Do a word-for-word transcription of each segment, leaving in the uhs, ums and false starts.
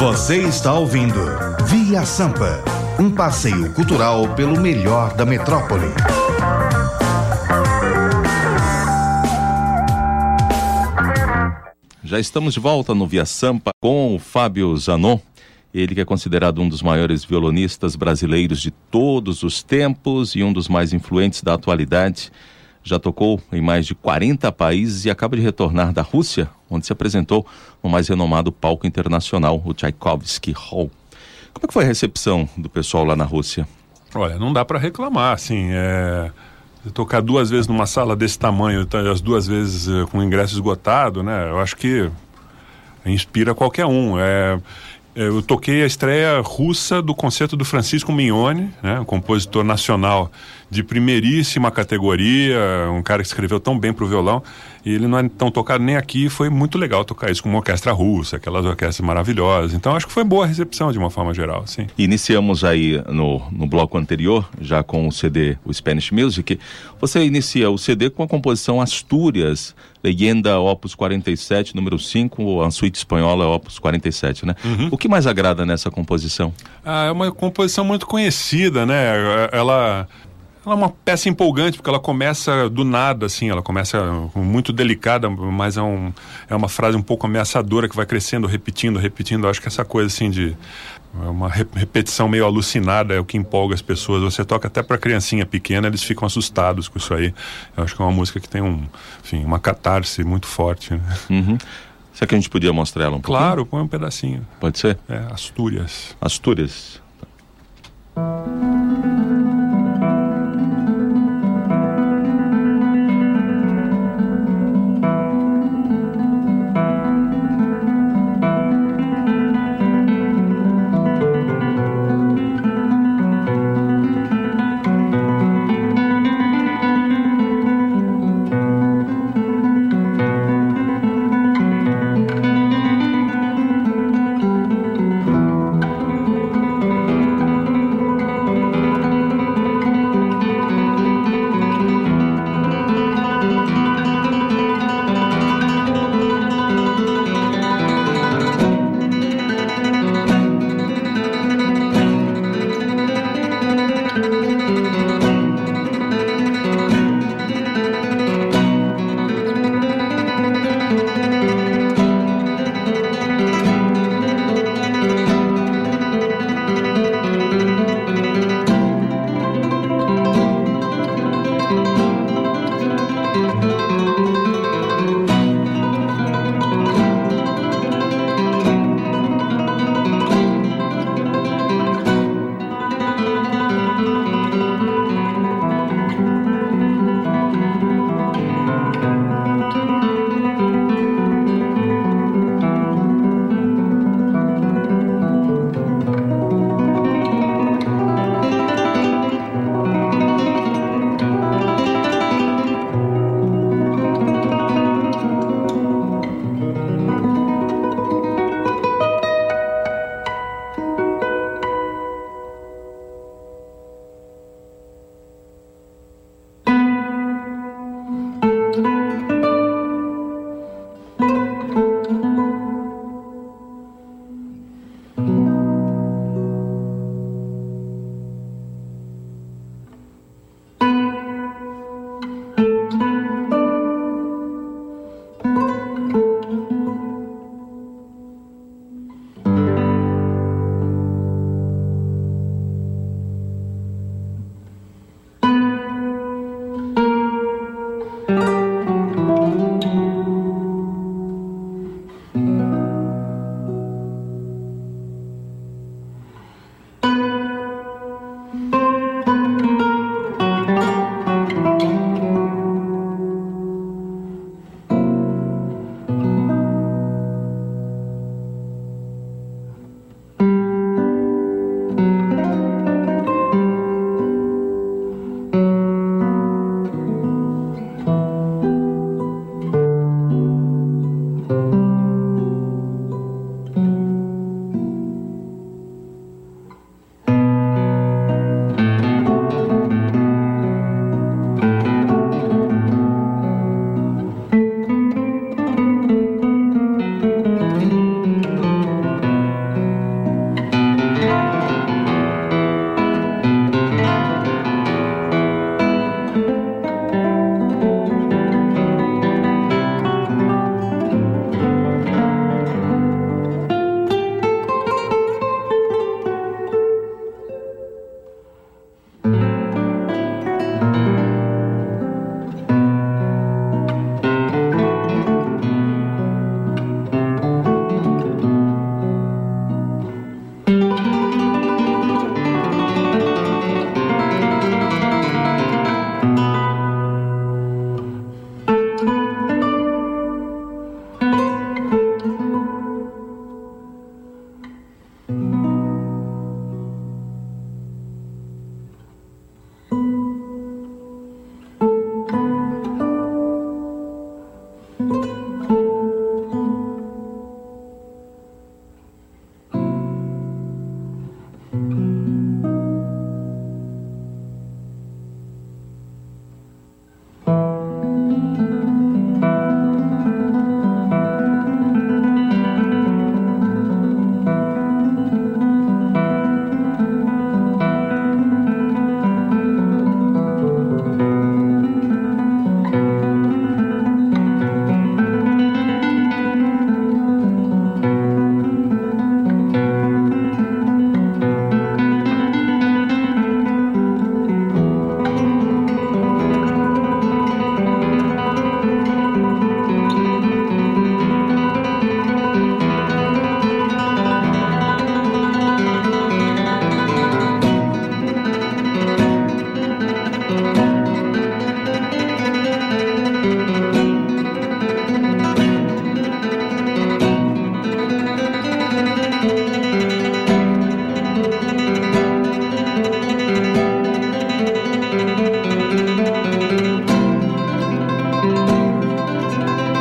Você está ouvindo Via Sampa, um passeio cultural pelo melhor da metrópole. Já estamos de volta no Via Sampa com o Fábio Zanon, ele que é considerado um dos maiores violonistas brasileiros de todos os tempos e um dos mais influentes da atualidade. Já tocou em mais de quarenta países e acaba de retornar da Rússia, onde se apresentou no mais renomado palco internacional, o Tchaikovsky Hall. Como é que foi a recepção do pessoal lá na Rússia? Olha, não dá para reclamar, assim, é... tocar duas vezes numa sala desse tamanho, as duas vezes com o ingresso esgotado, né? Eu acho que inspira qualquer um. É... Eu toquei a estreia russa do concerto do Francisco Mignone, né, um compositor nacional de primeiríssima categoria, um cara que escreveu tão bem para o violão, e ele não é tão tocado nem aqui. Foi muito legal tocar isso com uma orquestra russa, aquelas orquestras maravilhosas. Então acho que foi boa a recepção de uma forma geral, sim. Iniciamos aí no, no bloco anterior, já com o C D, o Spanish Music. Você inicia o C D com a composição Astúrias, Leyenda Opus quarenta e sete, número cinco, a suíte espanhola Opus quarenta e sete, né? Uhum. O que mais agrada nessa composição? Ah, é uma composição muito conhecida, né? Ela... Ela é uma peça empolgante, porque ela começa do nada, assim, ela começa muito delicada, mas é, um, é uma frase um pouco ameaçadora que vai crescendo, repetindo, repetindo. Eu acho que essa coisa, assim, de uma repetição meio alucinada é o que empolga as pessoas. Você toca até para criancinha pequena, eles ficam assustados com isso aí. Eu acho que é uma música que tem um, enfim, uma catarse muito forte, né? Uhum. Será que a gente podia mostrar ela um pouquinho? Claro, põe um pedacinho. Pode ser? É, Astúrias. Astúrias.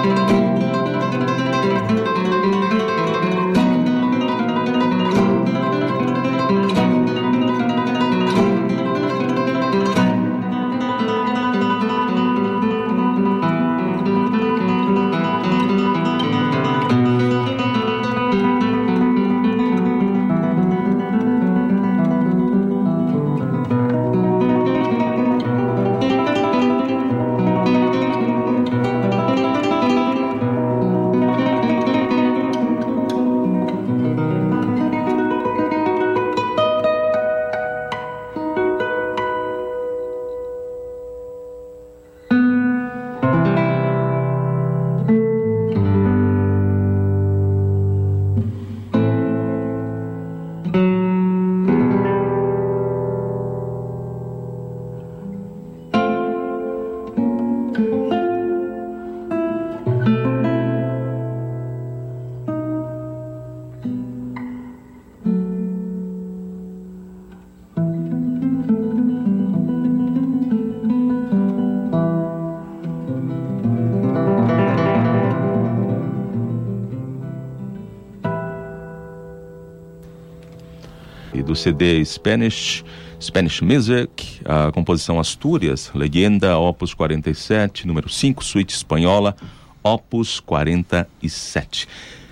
e do C D Spanish, Spanish Music, a composição Astúrias, Leyenda, Opus quarenta e sete, número cinco, suíte espanhola, Opus quarenta e sete.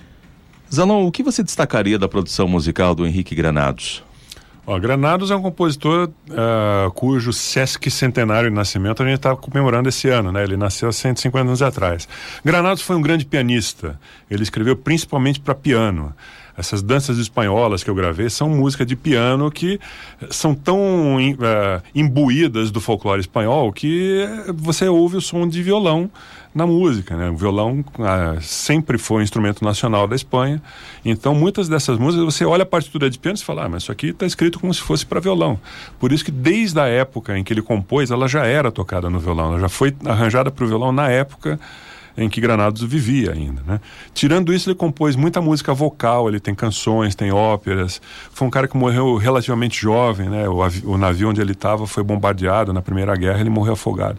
Zanon, o que você destacaria da produção musical do Henrique Granados? Ó, Granados é um compositor uh, cujo Sesc Centenário de Nascimento a gente está comemorando esse ano, né? Ele nasceu há cento e cinquenta anos atrás. Granados foi um grande pianista. Ele escreveu principalmente para piano. Essas danças espanholas que eu gravei são música de piano que são tão uh, imbuídas do folclore espanhol que você ouve o som de violão na música, né? O violão uh, sempre foi um instrumento nacional da Espanha. Então muitas dessas músicas você olha a partitura de piano e fala, ah, mas isso aqui está escrito como se fosse para violão. Por isso que desde a época em que ele compôs, ela já era tocada no violão, ela já foi arranjada para o violão na época em que Granados vivia ainda, né? Tirando isso, ele compôs muita música vocal, ele tem canções, tem óperas. Foi um cara que morreu relativamente jovem, né? O, o navio onde ele estava foi bombardeado na Primeira Guerra, ele morreu afogado.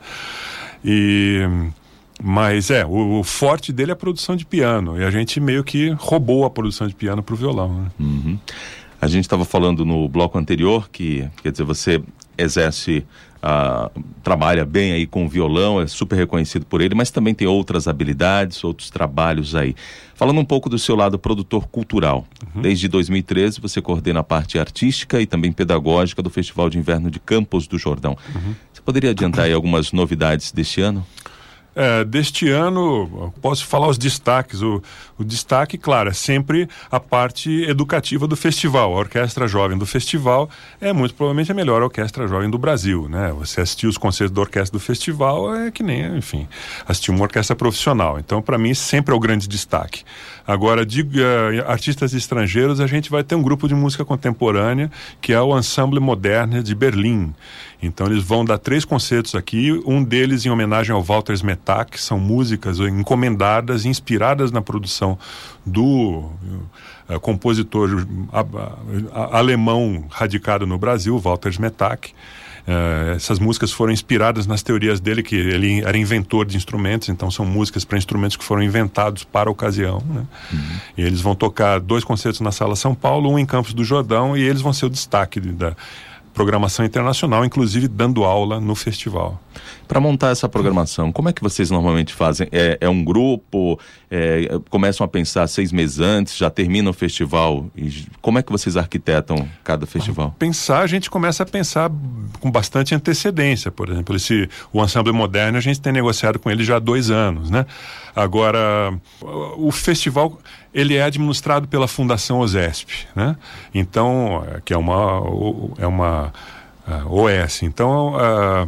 E... Mas é, o, o forte dele é a produção de piano, e a gente meio que roubou a produção de piano para o violão, né? Uhum. A gente estava falando no bloco anterior que, quer dizer, você exerce... Uh, trabalha bem aí com violão, é super reconhecido por ele, mas também tem outras habilidades, outros trabalhos aí. Falando um pouco do seu lado produtor cultural, uhum. Desde dois mil e treze você coordena a parte artística e também pedagógica do Festival de Inverno de Campos do Jordão. Uhum. Você poderia adiantar aí algumas novidades deste ano? É, deste ano, posso falar os destaques. O, o destaque, claro, é sempre a parte educativa do festival. A Orquestra Jovem do festival é muito provavelmente a melhor orquestra jovem do Brasil, né? Você assistir os concertos da orquestra do festival é que nem, enfim, assistir uma orquestra profissional. Então, para mim, sempre é o grande destaque. Agora, de uh, artistas estrangeiros, a gente vai ter um grupo de música contemporânea, que é o Ensemble Moderne de Berlim. Então eles vão dar três concertos aqui, um deles em homenagem ao Walter Smetak, que são músicas encomendadas, inspiradas na produção do uh, compositor a, a, a, alemão radicado no Brasil, Walter Smetak. Uh, essas músicas foram inspiradas nas teorias dele, que ele era inventor de instrumentos, então são músicas para instrumentos que foram inventados para a ocasião, né? Uhum. E eles vão tocar dois concertos na Sala São Paulo, um em Campos do Jordão, e eles vão ser o destaque da programação internacional, inclusive dando aula no festival. Para montar essa programação, como é que vocês normalmente fazem? É, é um grupo? É, começam a pensar seis meses antes, já termina o festival? E como é que vocês arquitetam cada festival? Pensar, a gente começa a pensar com bastante antecedência. Por exemplo, esse, o Ensemble Moderne, a gente tem negociado com ele já há dois anos, né? Agora, o festival, ele é administrado pela Fundação OSESP, né? Então, que é uma, é uma uh, O S. Então, uh,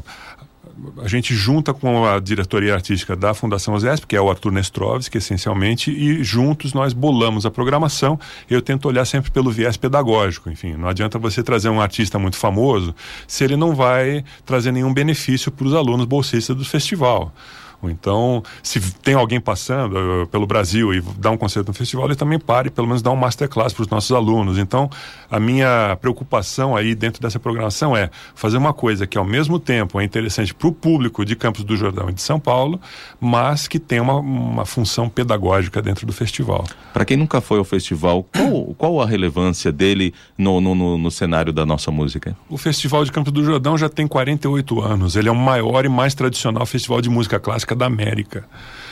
a gente junta com a diretoria artística da Fundação OSESP, que é o Arthur Nestrovski, essencialmente, e juntos nós bolamos a programação. Eu tento olhar sempre pelo viés pedagógico. Enfim, não adianta você trazer um artista muito famoso se ele não vai trazer nenhum benefício para os alunos bolsistas do festival. Então, se tem alguém passando uh, pelo Brasil e dá um concerto no festival, ele também pare e pelo menos dá um masterclass para os nossos alunos. Então, a minha preocupação aí dentro dessa programação é fazer uma coisa que ao mesmo tempo é interessante para o público de Campos do Jordão e de São Paulo, mas que tem uma, uma função pedagógica dentro do festival. Para quem nunca foi ao festival, qual, qual a relevância dele no, no, no, no cenário da nossa música? O Festival de Campos do Jordão já tem quarenta e oito anos. Ele é o maior e mais tradicional festival de música clássica da América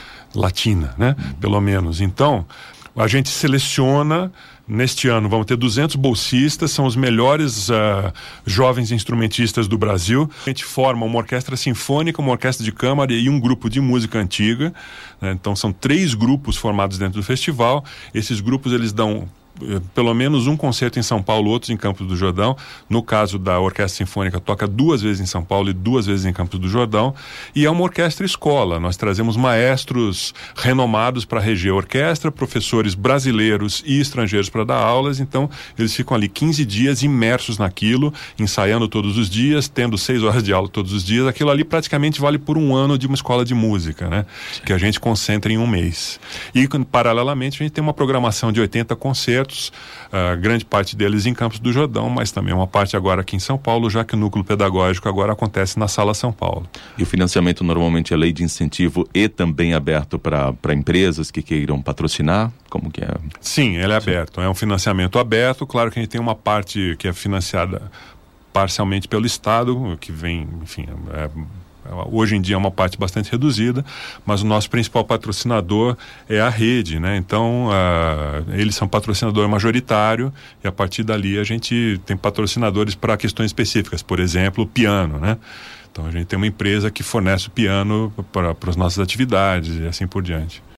Latina, né? Uhum. Pelo menos. Então, a gente seleciona, neste ano vamos ter duzentos bolsistas, são os melhores uh, jovens instrumentistas do Brasil. A gente forma uma orquestra sinfônica, uma orquestra de câmara e um grupo de música antiga, né? Então são três grupos formados dentro do festival. Esses grupos eles dão pelo menos um concerto em São Paulo, outros em Campos do Jordão. No caso da Orquestra Sinfônica, toca duas vezes em São Paulo e duas vezes em Campos do Jordão. E é uma orquestra escola. Nós trazemos maestros renomados para reger a orquestra, professores brasileiros e estrangeiros para dar aulas. Então, eles ficam ali quinze dias imersos naquilo, ensaiando todos os dias, tendo seis horas de aula todos os dias. Aquilo ali praticamente vale por um ano de uma escola de música, né? Que a gente concentra em um mês. E, paralelamente, a gente tem uma programação de oitenta concertos, Uh, grande parte deles em Campos do Jordão, mas também uma parte agora aqui em São Paulo, já que o núcleo pedagógico agora acontece na Sala São Paulo. E o financiamento normalmente é lei de incentivo e também aberto para empresas que queiram patrocinar? Como que é? Sim, ele é Sim. aberto. É um financiamento aberto. Claro que a gente tem uma parte que é financiada parcialmente pelo Estado, que vem, enfim, é, hoje em dia é uma parte bastante reduzida, mas o nosso principal patrocinador é a rede, né? Então, uh, eles são patrocinador majoritário e a partir dali a gente tem patrocinadores para questões específicas, por exemplo, o piano, né? Então, a gente tem uma empresa que fornece o piano para as nossas atividades e assim por diante.